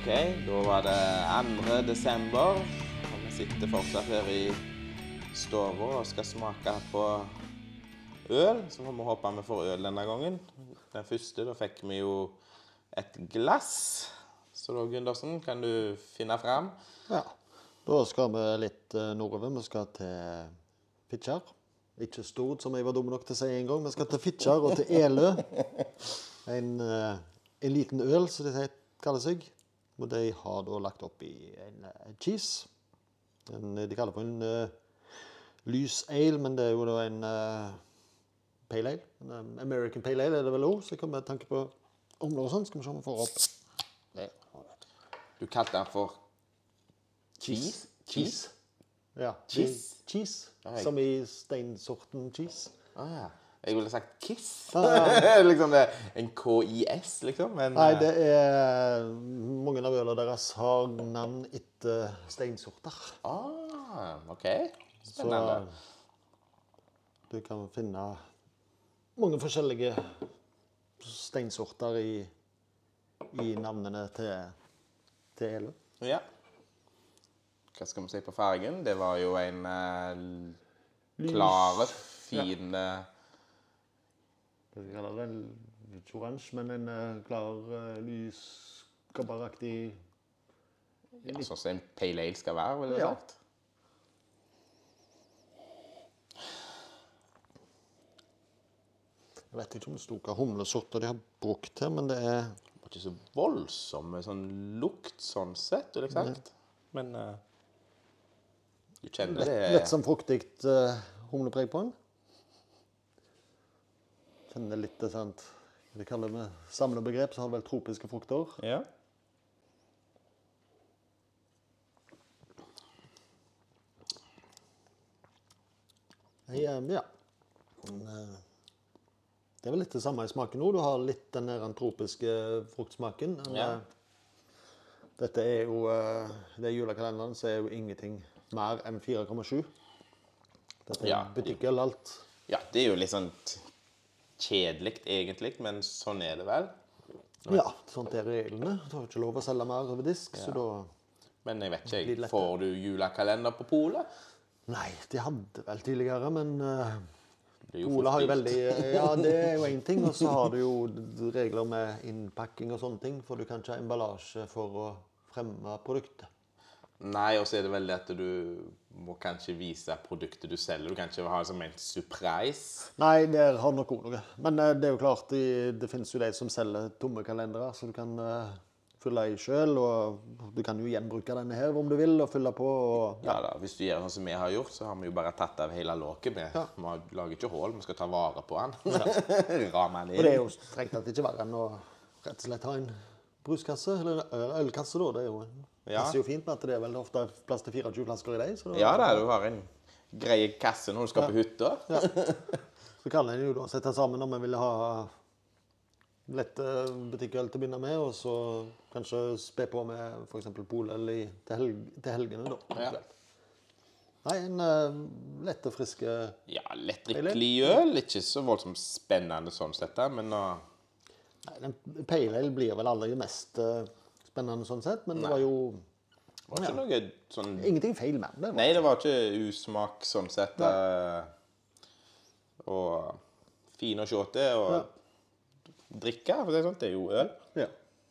Ok, da var det 2. desember, og vi sitter fortsatt her i stua og skal smake på øl. Så får vi håpe vi får øl denne gangen. Den første, da fikk vi jo et glass. Så da, Gundersen, kan du finne frem? Ja, da skal vi litt nordover. Vi skal til Fitjar. Ikke stort, som jeg var dum nok til å si en gang. Vi skal til Fitjar og til Elø. En liten øl, som det kaller seg. Og de har da lagt opp i en cheese. De kaller det for en lys ale, men det er jo da en pale ale. En American pale ale er det vel også, så jeg kommer med tanke på området og sånn. Skal vi se om vi får opp. Du kalte den for cheese? Cheese. Ja, Cheese? Cheese, Nei. som i steinsorten cheese. Ja. Jeg ville sagt kiss. Liksom det, en K-I-S, liksom. Men, Nei, det er mange av ølene deres har navn etter steinsorter. ok. Spennende. Så du kan finne mange forskjellige steinsorter i navnene til Elø. Ja. Hva skal vi si på fargen? Det var jo en klare, fin... Jeg kaller det ikke oransje, men en klar, lys, kobberaktig... Ja, sånn som en pale ale skal være, vil jeg sagt. Jeg vet ikke om det stod hva humlesorter de har brukt her, men det er... Det var ikke så voldsomme sånn lukt, sånn sett, vil jeg sagt. Men du kjenner det... Litt sånn fruktigt humlepreg på den. Kjenner litt det, sant? Det kaller vi samlebegrep, så har det vel tropiske frukter. Ja. Ja. Men, det er vel litt det samme i smaken nå. Du har litt den der tropiske fruktsmaken. Men, Ja. dette er jo, det julekalenderen, så er jo ingenting mer enn 4,7. Dette er butikkøl alt. Ja, det er jo litt sånn kjedelig egentlig, men sånn er det vel. Ja, sånt er reglene. Du har ikke lov å selge mer over disk, så da... Men jeg vet Blir ikke, lettere. får du julekalender på polet? Nei, de hadde vel tidligere, men Det er jo Polet har jo fort veldig... Ja, det er jo en ting, og så har du jo regler med innpakking og sånne ting, for du kan ikke ha emballasje for å fremme produktet. Nei, og så er det vel det at du må kanskje vise produktet du selger. Du kan ikke ha det som en surprise. Nei, der har nok også noe. Men det er jo klart, det finnes jo de som selger tomme kalendere, så du kan fylle i selv, og du kan jo gjenbruke denne her om du vil, og fylle på. Og, Ja da, hvis du gjør sånn som vi har gjort, så har vi jo bare tatt av hele låket. Vi lager ikke hål, vi skal ta vare på den. Ramme den og det er inn. jo strengt tatt ikke verre enn å rett og slett ha en bruskasse, eller ølkasse da. Det er jo, passer jo fint med at det er vel ofte plass til 24 flasker i deg. Så Ja da, du har en grei kasse når du skal på hytta. Så kan en jo da sette sammen om en vil ha lette butikkøl til å begynne med, og så kanskje spe på med for eksempel poløl til helgene da. Ja. Nei, en lett og friske... Ja, lettdrikkelig øl. Ikke så voldsomt spennende sånn sett, men Nei, den pale ale blir vel aldri mest spennende sånn sett, men det var jo... det var ikke noe sånn... Ingenting feil med det. Nei, det var ikke usmak sånn sett. Og fin å se til, og drikke, for det er sånt, det er jo øl. Ja.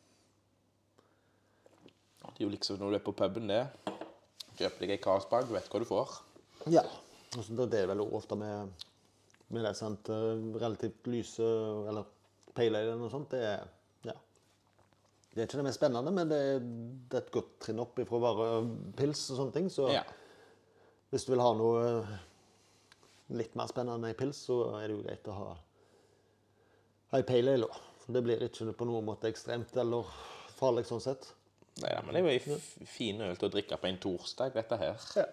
Det er jo liksom når du er på puben det. Kjøper deg en Carlsberg, du vet hva du får. Ja, og så det er vel ofte med det, sant, relativt lyse, eller pale ale eller noe sånt, det er, ja. Det er ikke det mest spennende, men det er et godt trinn opp ifra bare pils og sånne ting, så Ja. hvis du vil ha noe litt mer spennende i pils, så er det jo greit å ha en pale ale, for det blir ikke på noen måte ekstremt eller farlig sånn sett. Nei, men det er jo en fin øl til å drikke på en torsdag, dette her. Ja.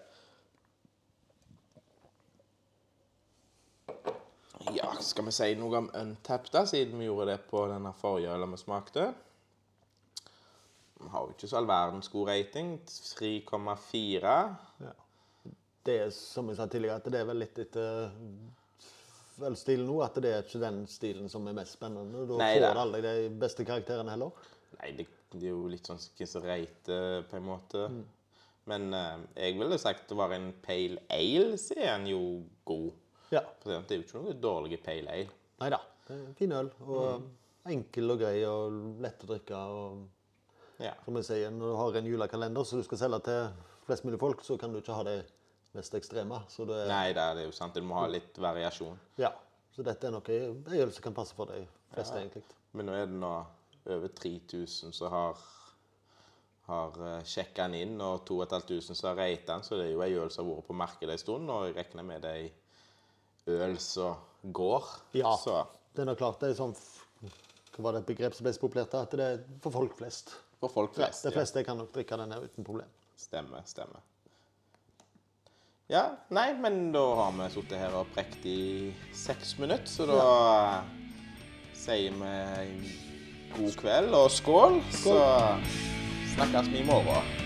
Ja, skal vi si noe om Untapped da, siden vi gjorde det på denne forrige ølen vi smakte. Vi har jo ikke så all verdens god rating, 3,4. Ja. Det er, som jeg sa tidligere, at det er vel litt etter ølstilen nå, at det er ikke den stilen som er mest spennende. Da Nei, får da. du aldri de beste karakterene heller. Nei, det De er jo litt sånn som reite på en måte. Men jeg ville sagt det var en pale ale, så er den jo god. Ja. For det er jo ikke noe dårlig pale ale. Neida, det er en fin øl, og enkel og grei og lett å drikke. Og, Ja. som jeg sier, når du har en julekalender som du skal selge til flest mulig folk, så kan du ikke ha det mest ekstreme. Så det, Nei, det er jo sant. Du må ha litt variasjon. ja, så dette er noe en øl som kan passe for de fleste egentlig. Men nå er det nå over 3000 som har sjekket den inn, og 2500 som har ratet den, så det er jo en øl som har vært på markedet en stund, og jeg regner med det er øl som går. Ja, Så det er nok klart, det er sånn, hva var det begrep som ble så populært da? At det er for folk flest. for folk flest, De fleste kan nok drikke denne uten problem. Stemmer. Ja, nei, men da har vi sittet her og prekt i 6 minutter, så da sier vi god kveld og skål, så snakkes vi i morgen.